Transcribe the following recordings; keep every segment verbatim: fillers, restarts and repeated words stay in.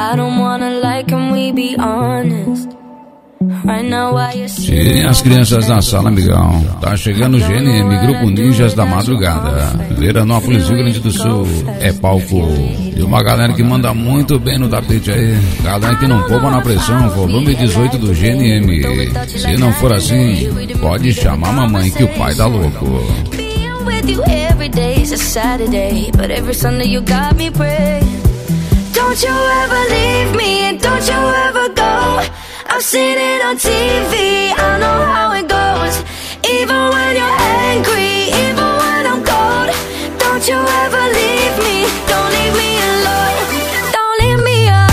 I don't wanna lie, can we be honest? Right now while you're Tirem as crianças da sala, amigão. Tá chegando o G N M, Grupo Ninjas da Madrugada. Veranópolis, Rio Grande do Sul. É palco. E uma galera que manda muito bem no tapete aí. Galera que não poupa na pressão. Volume dezoito do G N M. Se não for assim, pode chamar a mamãe que o pai tá louco. with you every day's a Saturday, but every Sunday you got me praying. Don't you ever leave me and don't you ever go. I've seen it on T V, I know how it goes. Even when you're angry, even when I'm cold. Don't you ever leave me, don't leave me alone. Don't leave me alone.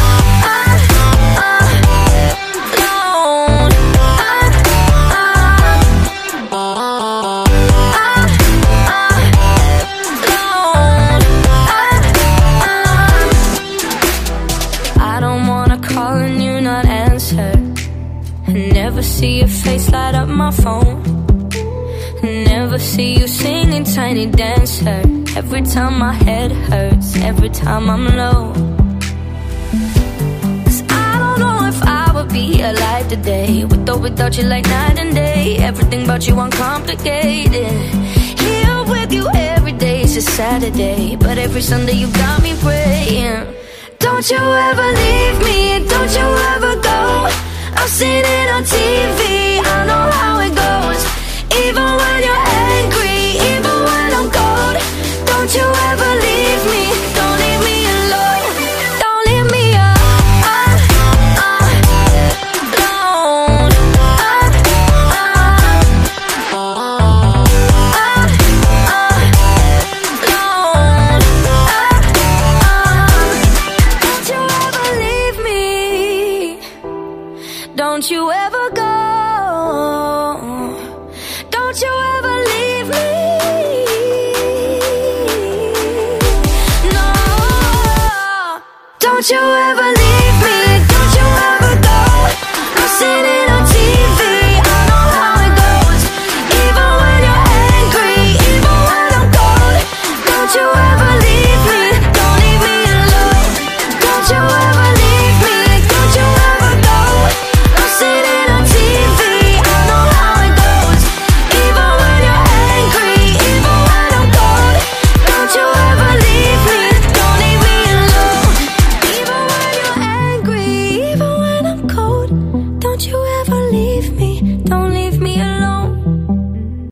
I don't wanna call and you not answer. Never see your face light up my phone. Never see you singing Tiny Dancer. Every time my head hurts, every time I'm low. 'Cause I don't know if I would be alive today, with or without you like night and day. Everything about you uncomplicated. Here with you every day is a Saturday, but every Sunday you got me praying. Don't you ever leave me, don't you ever go. I've seen it on T V, I know how it goes. Even when you're angry, even when I'm cold. Don't you ever leave me, don't leave me alone. Don't leave me alone. Don't you ever leave me. Don't you ever go. Don't you ever leave me. No. Don't you ever